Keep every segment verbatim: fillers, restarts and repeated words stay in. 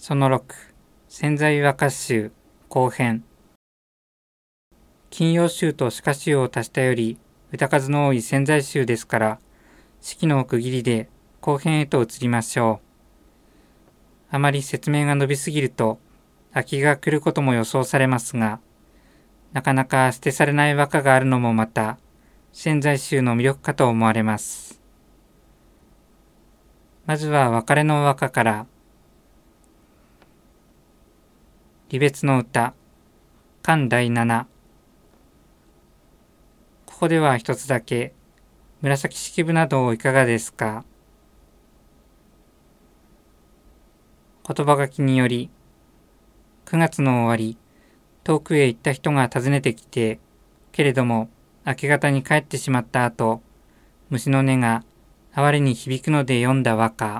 そのろく、潜在和歌集後編。金曜集と詩歌集を足したより歌数の多い潜在集ですから、式の区切りで後編へと移りましょう。あまり説明が伸びすぎると飽きが来ることも予想されますが、なかなか捨てされない和歌があるのもまた潜在集の魅力かと思われます。まずは別れの和歌から。離別の歌、巻だいなな。ここでは一つだけ、紫式部などいかがですか。言葉書きにより、くがつの終わり、遠くへ行った人が訪ねてきて、けれども明け方に帰ってしまった後、虫の音が哀れに響くので読んだ和歌。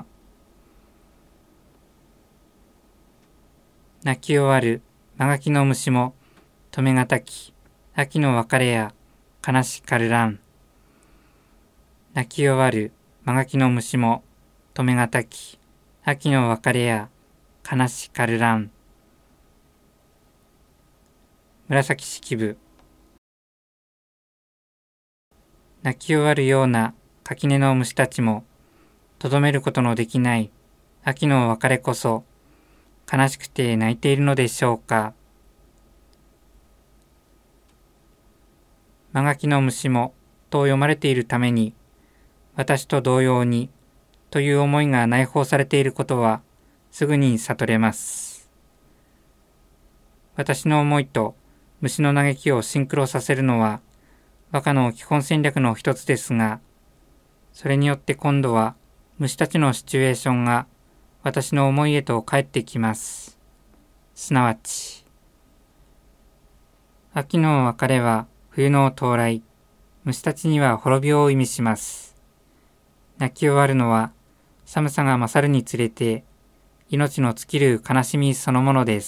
鳴き終わる間垣の虫も止めがたき、秋の別れや悲しかるらん。鳴き終わる間垣の虫も止めがたき、秋の別れや悲しかるらん。紫式部。鳴き終わるような垣根の虫たちもとどめることのできない秋の別れこそ悲しくて泣いているのでしょうか。間垣の虫もと読まれているために、私と同様にという思いが内包されていることはすぐに悟れます。私の思いと虫の嘆きをシンクロさせるのは和歌の基本戦略の一つですが、それによって今度は虫たちのシチュエーションが私の思いへと帰ってきます。すなわち、秋の別れは冬の到来、虫たちには滅びを意味します。泣き終わるのは寒さが勝るにつれて命の尽きる悲しみそのものです。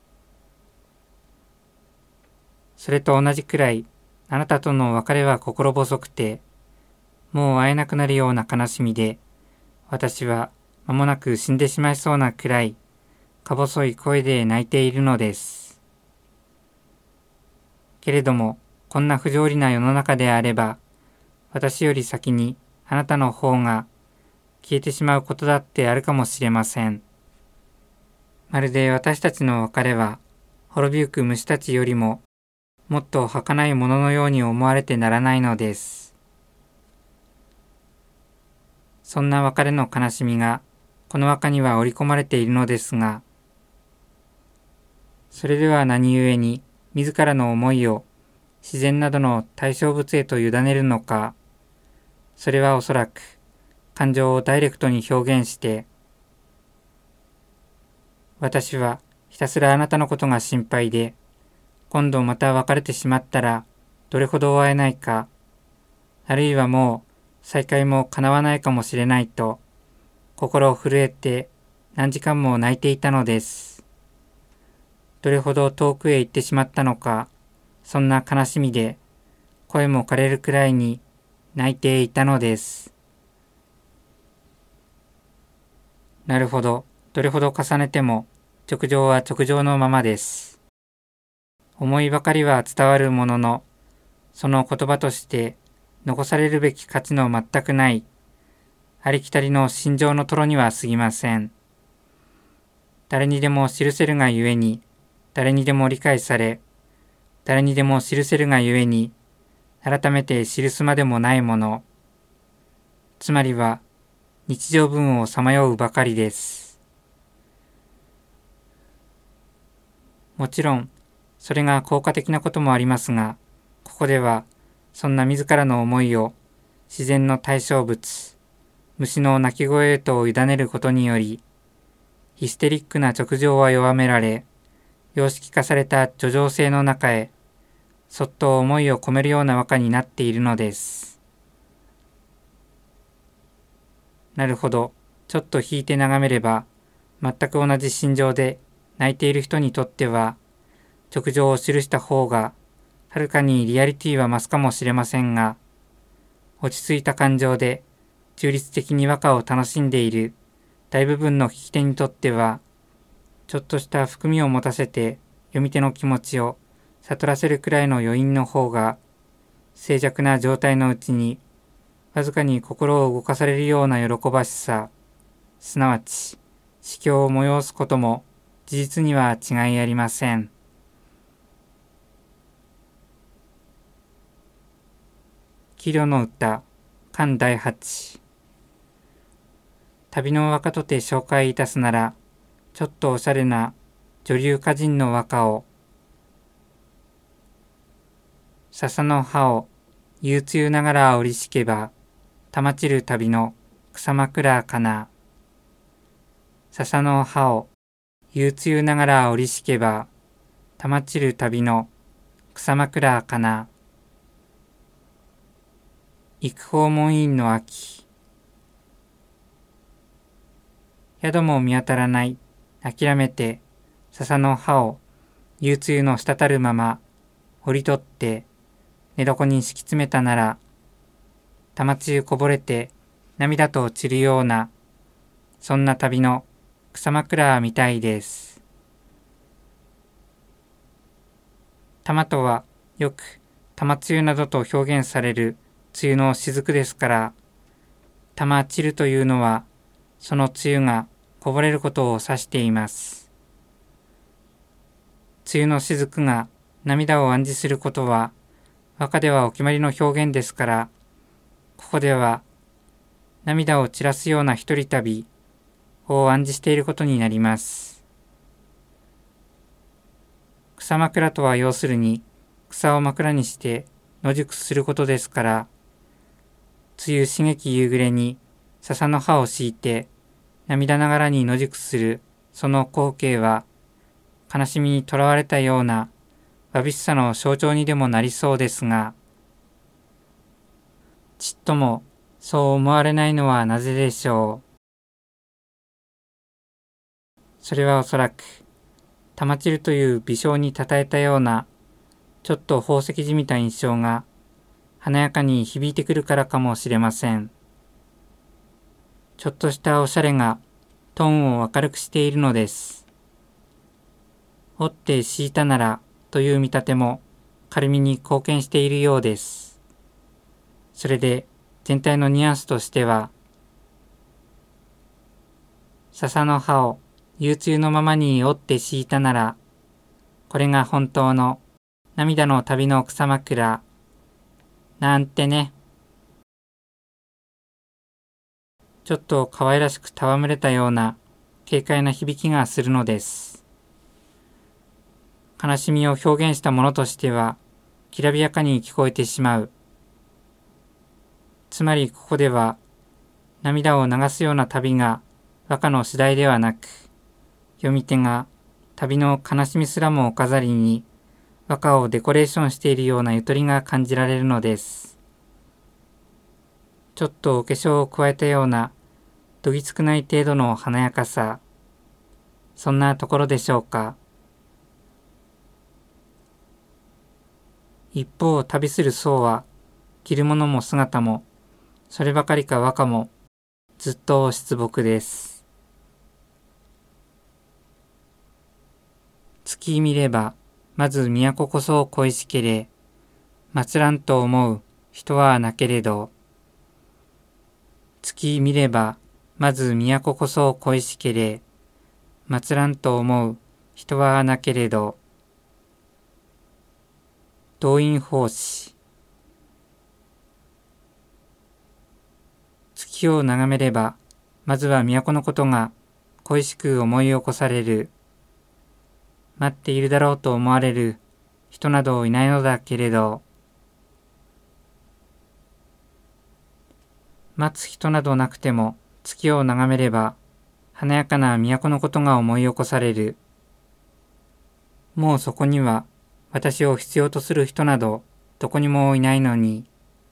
それと同じくらいあなたとの別れは心細くて、もう会えなくなるような悲しみで、私は間もなく死んでしまいそうなくらいか細い声で泣いているのです。けれどもこんな不条理な世の中であれば、私より先にあなたの方が消えてしまうことだってあるかもしれません。まるで私たちの別れは滅びゆく虫たちよりももっと儚いもののように思われてならないのです。そんな別れの悲しみがこの和歌には織り込まれているのですが、それでは何故に自らの思いを自然などの対象物へと委ねるのか。それはおそらく感情をダイレクトに表現して、私はひたすらあなたのことが心配で、今度また別れてしまったらどれほど会えないか、あるいはもう再会も叶わないかもしれないと心を震えて何時間も泣いていたのです。どれほど遠くへ行ってしまったのか、そんな悲しみで声も枯れるくらいに泣いていたのです。なるほど、どれほど重ねても直情は直情のままです。思いばかりは伝わるものの、その言葉として残されるべき価値の全くないありきたりの心情の泥には過ぎません。誰にでも記せるがゆえに誰にでも理解され、誰にでも記せるがゆえに改めて記すまでもないもの、つまりは日常文をさまようばかりです。もちろんそれが効果的なこともありますが、ここではそんな自らの思いを自然の対象物、虫の鳴き声へと委ねることにより、ヒステリックな直情は弱められ、様式化された叙情性の中へそっと思いを込めるような和歌になっているのです。なるほど、ちょっと引いて眺めれば全く同じ心情で泣いている人にとっては直情を記した方がはるかにリアリティは増すかもしれませんが、落ち着いた感情で中立的に和歌を楽しんでいる大部分の聞き手にとってはちょっとした含みを持たせて読み手の気持ちを悟らせるくらいの余韻の方が、静寂な状態のうちにわずかに心を動かされるような喜ばしさ、すなわち詩境を催すことも事実には違いありません。キリョの歌、巻だいはち。旅の和歌とて紹介いたすなら、ちょっとおしゃれな女流歌人の和歌を。笹の葉を憂鬱ながら折りしけば、玉散る旅の草枕かな。笹の葉を憂鬱ながら折りしけば、玉散る旅の草枕かな。幾訪問院の秋。宿も見当たらない。諦めて、笹の葉を憂鬱の滴るまま、折り取って、寝床に敷き詰めたなら、玉露こぼれて涙と散るような、そんな旅の草枕みたいです。玉とはよく玉露などと表現される梅雨の雫ですから、玉散るというのは、その梅雨がこぼれることを指しています。梅雨の雫が涙を暗示することは、和歌ではお決まりの表現ですから、ここでは涙を散らすような一人旅を暗示していることになります。草枕とは要するに草を枕にして野宿することですから、梅雨刺激夕暮れに笹の葉を敷いて涙ながらに野宿するその光景は、悲しみにとらわれたようなわびしさの象徴にでもなりそうですが、ちっともそう思われないのはなぜでしょう。それはおそらく玉散るという微笑にたたえたようなちょっと宝石じみた印象が華やかに響いてくるからかもしれません。ちょっとしたおしゃれがトーンを明るくしているのです。折って敷いたならという見立ても軽みに貢献しているようです。それで全体のニュアンスとしては、笹の葉を憂鬱のままに折って敷いたなら、これが本当の涙の旅の草枕なんてね。ちょっと可愛らしく戯れたような軽快な響きがするのです。悲しみを表現したものとしてはきらびやかに聞こえてしまう。つまりここでは涙を流すような旅が和歌の次第ではなく、読み手が旅の悲しみすらもお飾りに和歌をデコレーションしているようなゆとりが感じられるのです。ちょっとお化粧を加えたようなどぎつくない程度の華やかさ、そんなところでしょうか。一方、旅する僧は着るものも姿もそればかりか和歌もずっと出木です。月見ればまず都こそ恋しけれ、祭らんと思う人はなけれど。月見ればまず都こそ恋しけれ、祭らんと思う人はなけれど。動員法師。月を眺めればまずは都のことが恋しく思い起こされる。待っているだろうと思われる人などいないのだけれど、待つ人などなくても月を眺めれば華やかな都のことが思い起こされる。もうそこには私を必要とする人などどこにもいないのに。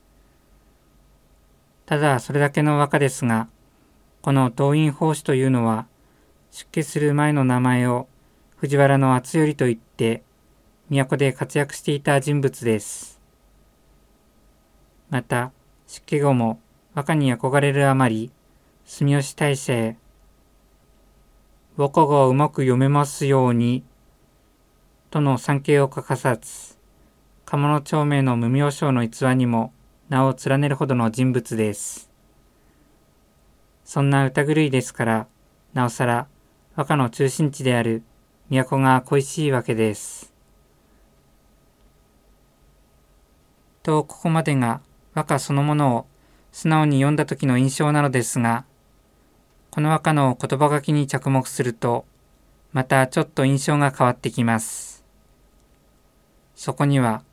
ただそれだけの和歌ですが、この動員法師というのは出家する前の名前を藤原の厚頼といって都で活躍していた人物です。また出家後も和歌に憧れるあまり住吉大社へ。 和歌がうまく読めますように、との参詣を欠かさず、鴨の長命の無名称の逸話にも名を連ねるほどの人物です。そんな歌狂いですから、なおさら和歌の中心地である都が恋しいわけです。と、ここまでが和歌そのものを素直に読んだ時の印象なのですが、この和歌の言葉書きに着目すると、またちょっと印象が変わってきます。そこには、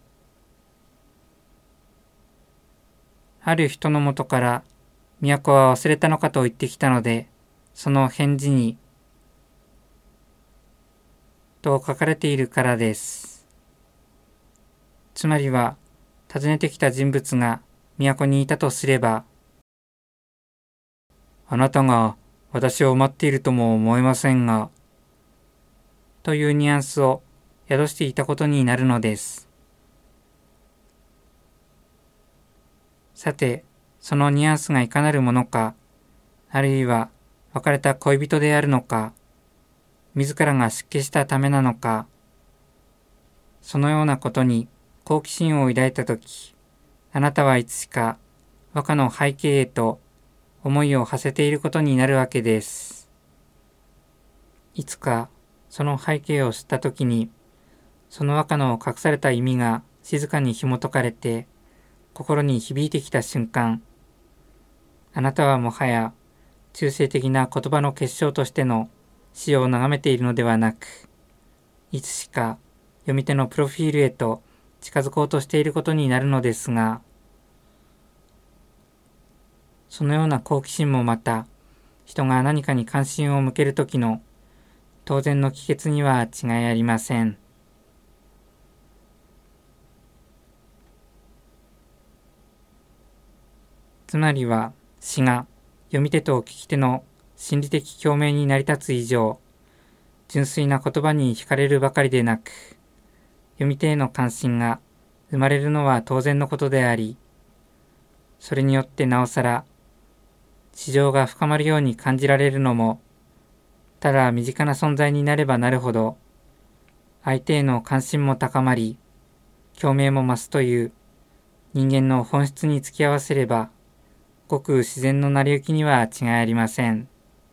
ある人のもとから、都は忘れたのかと言ってきたので、その返事に、と書かれているからです。つまりは、訪ねてきた人物が都にいたとすれば、あなたが私を待っているとも思えませんが、というニュアンスを宿していたことになるのです。さて、そのニュアンスがいかなるものか、あるいは別れた恋人であるのか、自らが失気したためなのか、そのようなことに好奇心を抱いたとき、あなたはいつしか和歌の背景へと思いを馳せていることになるわけです。いつかその背景を知ったときに、その和歌の隠された意味が静かに紐解かれて、心に響いてきた瞬間、あなたはもはや中性的な言葉の結晶としての詩を眺めているのではなく、いつしか読み手のプロフィールへと近づこうとしていることになるのですが、そのような好奇心もまた、人が何かに関心を向けるときの当然の帰結には違いありません。つまりは、詩が読み手と聞き手の心理的共鳴に成り立つ以上、純粋な言葉に惹かれるばかりでなく、読み手への関心が生まれるのは当然のことであり、それによってなおさら、詩情が深まるように感じられるのも、ただ身近な存在になればなるほど、相手への関心も高まり、共鳴も増すという人間の本質に突き合わせれば、ごく自然の成り行きには違いありません。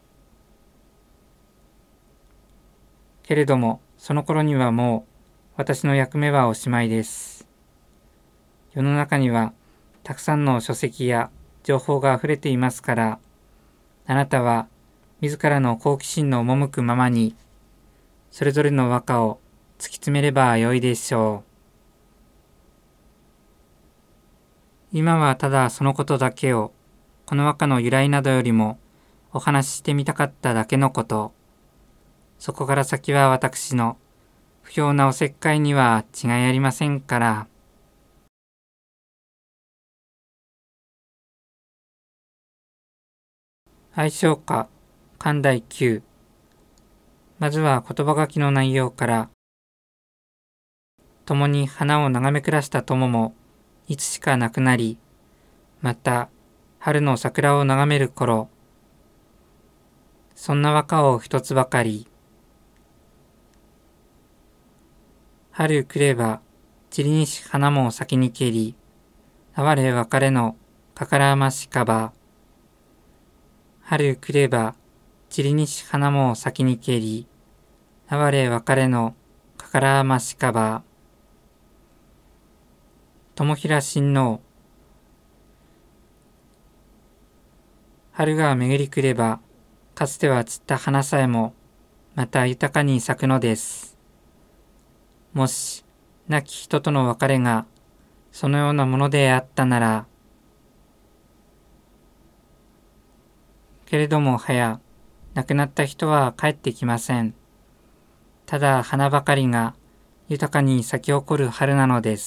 けれども、その頃にはもう私の役目はおしまいです。世の中にはたくさんの書籍や情報があふれていますから、あなたは自らの好奇心の赴くままに、それぞれの和歌を突き詰めればよいでしょう。今はただそのことだけを、この和歌の由来などよりもお話ししてみたかっただけのこと。そこから先は私の不評なおせっかいには違いありませんから。愛称歌、漢第きゅう。まずは言葉書きの内容から、共に花を眺め暮らした友もいつしか亡くなり、また春の桜を眺める頃、そんな和歌を一つばかり。春来れば散りにし花も先にけり、哀れ別れのかからましかば。春来れば散りにし花も先にけり、哀れ別れのかからましかば。友平親王。春が巡り来れば、かつては散った花さえもまた豊かに咲くのです。もし亡き人との別れがそのようなものであったなら、けれどもはや亡くなった人は帰ってきません。ただ花ばかりが豊かに咲き誇る春なのです。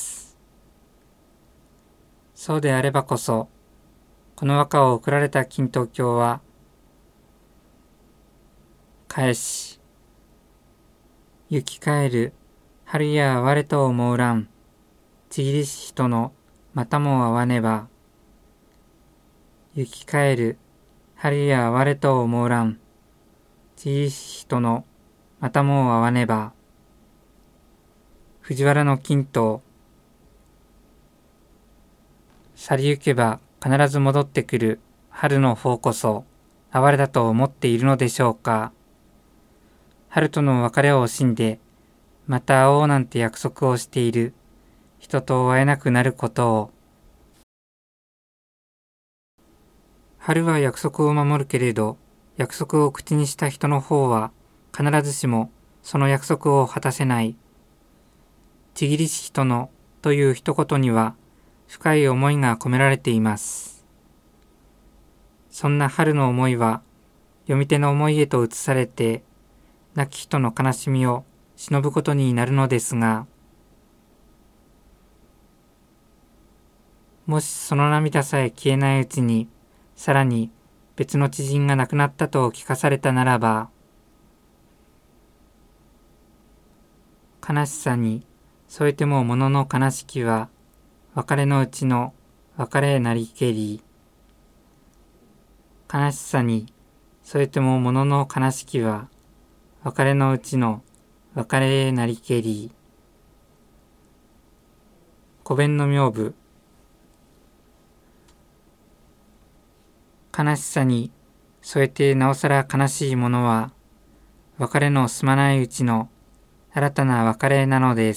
そうであればこそ、この和歌を贈られた金東京は、返し、行き帰る春や我と思うらん、ちぎりし人のまたも会わねば。行き帰る春や我と思うらん、 ちいし人のまたもう会わねば。藤原の金刀。去りゆけば必ず戻ってくる春の方こそ哀れだと思っているのでしょうか。春との別れを惜しんでまた会おうなんて約束をしている人と会えなくなることを。春は約束を守るけれど、約束を口にした人の方は必ずしもその約束を果たせない。ちぎりし人のという一言には深い思いが込められています。そんな春の思いは読み手の思いへと移されて、亡き人の悲しみを忍ぶことになるのですが、もしその涙さえ消えないうちに、さらに別の知人が亡くなったと聞かされたならば、悲しさに添えてもものの悲しきは、別れのうちの別れなりけり。悲しさに添えてもものの悲しきは、別れのうちの別れなりけり。古弁の名部。悲しさに添えてなおさら悲しいものは、別れのすまないうちの新たな別れなのです。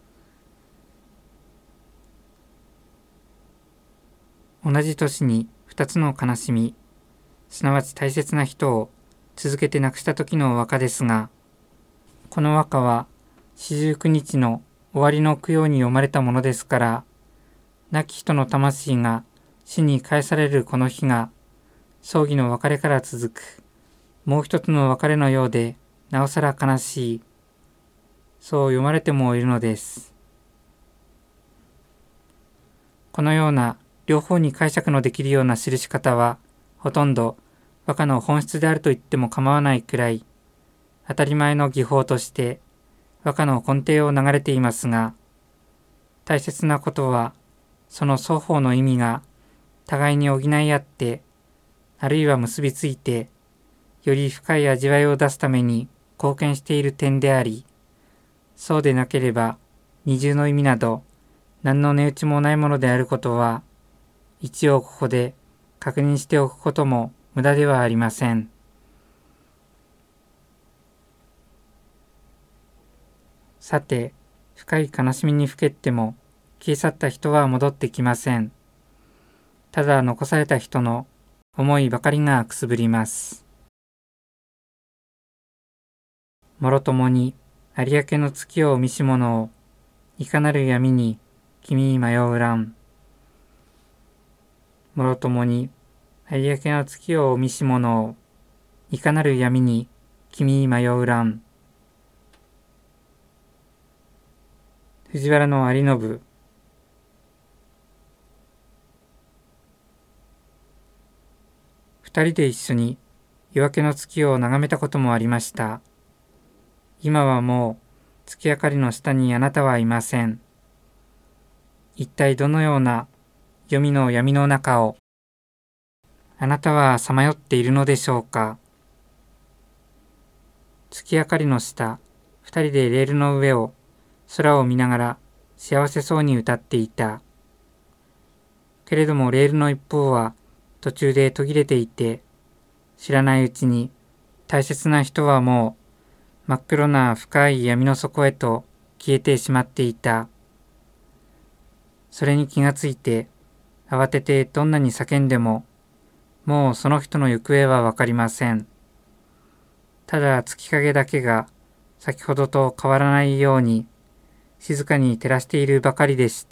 同じ年に二つの悲しみ、すなわち大切な人を続けて亡くした時の和歌ですが、この和歌は四十九日の終わりの供養に読まれたものですから、亡き人の魂が死に返されるこの日が、葬儀の別れから続くもう一つの別れのようで、なおさら悲しい、そう読まれてもいるのです。このような両方に解釈のできるような記し方は、ほとんど和歌の本質であると言っても構わないくらい、当たり前の技法として和歌の根底を流れていますが、大切なことは、その双方の意味が互いに補い合って、あるいは結びついて、より深い味わいを出すために貢献している点であり、そうでなければ二重の意味など何の値打ちもないものであることは、一応ここで確認しておくことも無駄ではありません。さて、深い悲しみにふけっても消え去った人は戻ってきません。ただ残された人の思いばかりがくすぶります。もろともに有明の月を見し者を、いかなる闇に君迷うらん。もろともに有明の月を見し者を、いかなる闇に君迷うらん。藤原の有信。二人で一緒に夜明けの月を眺めたこともありました。今はもう月明かりの下にあなたはいません。一体どのような黄泉の闇の中をあなたはさまよっているのでしょうか。月明かりの下、二人でレールの上を空を見ながら幸せそうに歌っていた。けれどもレールの一方は途中で途切れていて、知らないうちに大切な人はもう真っ黒な深い闇の底へと消えてしまっていた。それに気がついて、慌ててどんなに叫んでも、もうその人の行方はわかりません。ただ月影だけが先ほどと変わらないように静かに照らしているばかりでした。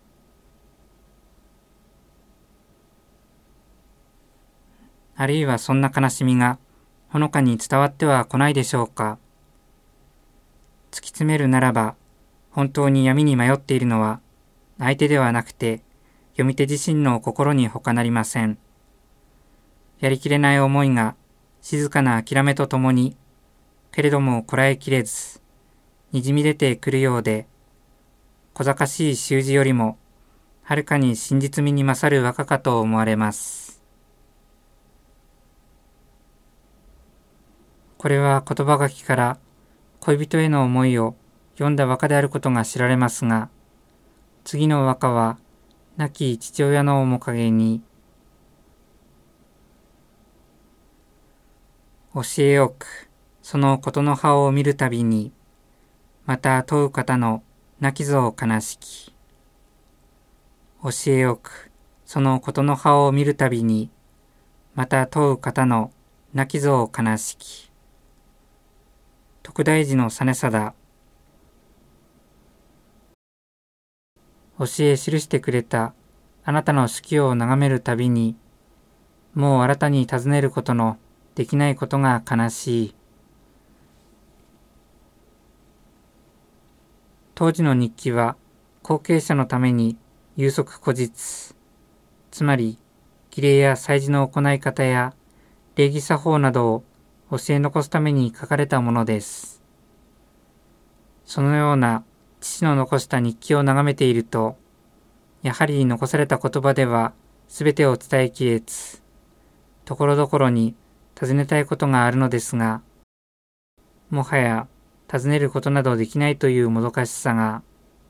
あるいはそんな悲しみがほのかに伝わっては来ないでしょうか。突き詰めるならば、本当に闇に迷っているのは相手ではなくて読み手自身の心に他なりません。やりきれない思いが静かな諦めとともに、けれどもこらえきれず、にじみ出てくるようで、小賢しい習字よりもはるかに真実味に勝る和歌かと思われます。 これは言葉書きから恋人への思いを読んだ和歌であることが知られますが、次の和歌は亡き父親の面影に、教えよくそのことの葉を見るたびに、また問う方の泣きぞ悲しき。教えよくそのことの葉を見るたびに、また問う方の泣きぞ悲しき。徳大寺の実貞。教え記してくれたあなたの手記を眺めるたびに、もう新たに尋ねることのできないことが悲しい。当時の日記は後継者のために有則古実、つまり儀礼や祭事の行い方や礼儀作法などを教え残すために書かれたものです。そのような父の残した日記を眺めていると、やはり残された言葉では全てを伝えきれず、ところどころに尋ねたいことがあるのですが、もはや尋ねることなどできないというもどかしさが、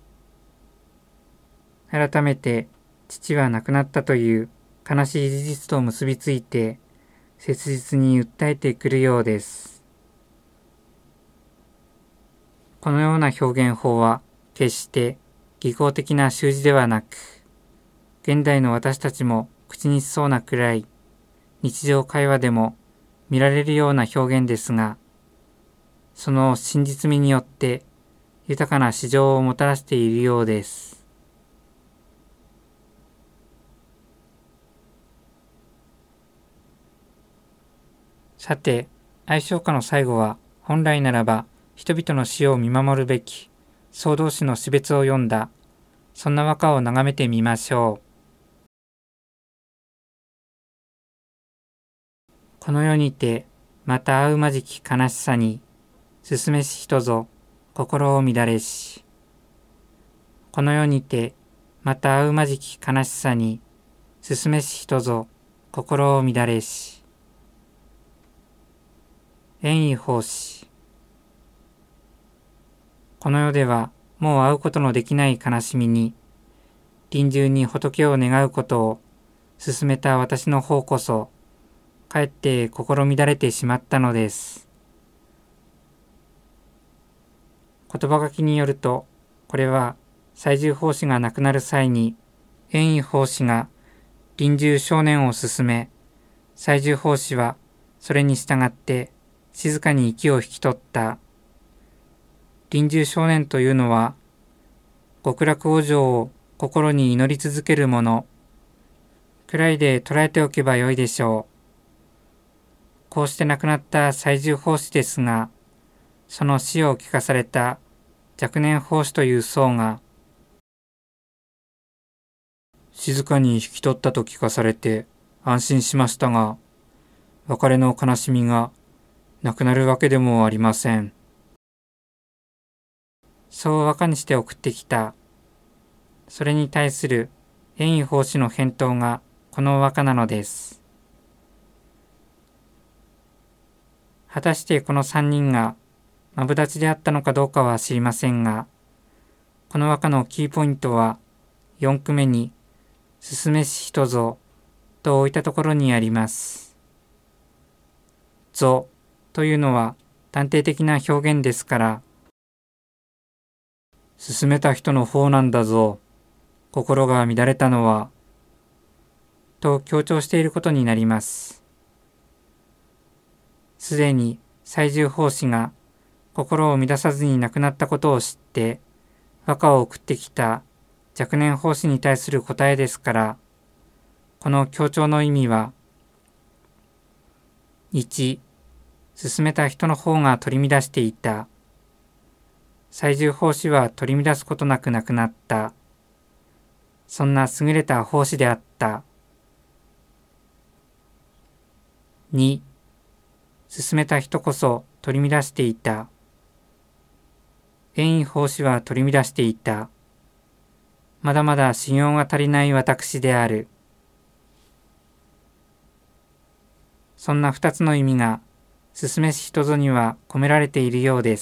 改めて父は亡くなったという悲しい事実と結びついて、切実に訴えてくるようです。このような表現法は決して技巧的な習字ではなく、現代の私たちも口にしそうなくらい日常会話でも見られるような表現ですが、その真実味によって豊かな詩情をもたらしているようです。さて、愛唱歌の最後は本来ならば人々の死を見守るべき総動詞の死別を読んだ、そんな和歌を眺めてみましょう。この世にてまた会うまじき悲しさに、進めし人ぞ心を乱れし。この世にてまた会うまじき悲しさに、進めし人ぞ心を乱れし。縁意奉仕。この世ではもう会うことのできない悲しみに、臨終に仏を願うことを進めた私の方こそ、かえって心乱れてしまったのです。言葉書きによると、これは最重法師が亡くなる際に、縁意法師が臨終少年を進め、最重法師はそれに従って静かに息を引き取った。臨終少年というのは、極楽往生を心に祈り続けるものくらいで捉えておけばよいでしょう。こうして亡くなった最重法師ですが、その死を聞かされた若年法師という僧が、静かに引き取ったと聞かされて安心しましたが、別れの悲しみがなくなるわけでもありません。そう和歌にして送ってきた。それに対する縁意法師の返答がこの和歌なのです。果たしてこの三人がマブダチであったのかどうかは知りませんが、この和歌のキーポイントはよん句目に進めし人ぞと置いたところにあります。ぞというのは断定的な表現ですから、進めた人の方なんだぞ、心が乱れたのは、と強調していることになります。すでに最重法師が心を乱さずに亡くなったことを知って和歌を送ってきた若年法師に対する答えですから、この強調の意味は、いち、進めた人の方が取り乱していた。最重法師は取り乱すことなく亡くなった。そんな優れた法師であった。に、進めた人こそ取り乱していた。縁意法師は取り乱していた。まだまだ修行が足りない私である。そんな二つの意味が進めし人ぞには込められているようです。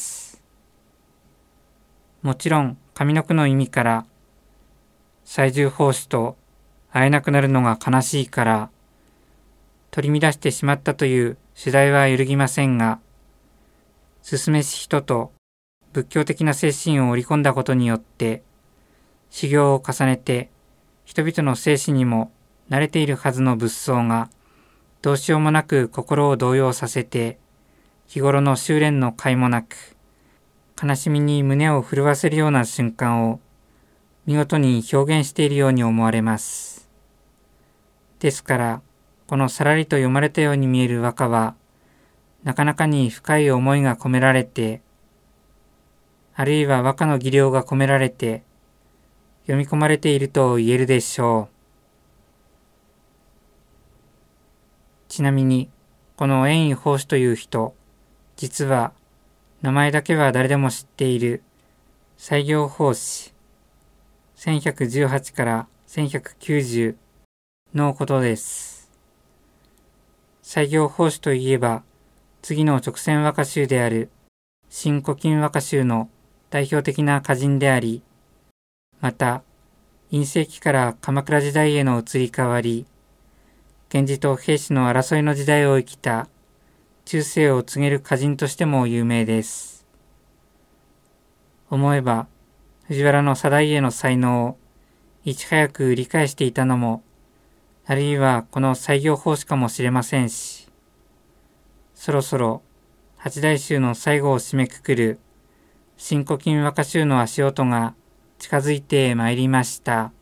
もちろん上の句の意味から最重奉仕と会えなくなるのが悲しいから取り乱してしまったという主題は揺るぎませんが、進めし人と仏教的な精神を織り込んだことによって修行を重ねて人々の精神にも慣れているはずの仏僧がどうしようもなく心を動揺させて日頃の修練の甲斐もなく悲しみに胸を震わせるような瞬間を見事に表現しているように思われます。ですからこのさらりと読まれたように見える和歌はなかなかに深い思いが込められて、あるいは和歌の技量が込められて読み込まれていると言えるでしょう。ちなみにこの円意法師という人、実は名前だけは誰でも知っている西行法師せんひゃくじゅうはちからせんひゃくきゅうじゅうのことです。西行法師といえば次の直線和歌集である新古今和歌集の代表的な歌人であり、また院政期から鎌倉時代への移り変わり、源氏と平氏の争いの時代を生きた中世を告げる歌人としても有名です。思えば藤原の定家の才能をいち早く理解していたのも、あるいはこの西行法師かもしれませんし、そろそろ八大集の最後を締めくくる新古今和歌集の足音が近づいてまいりました。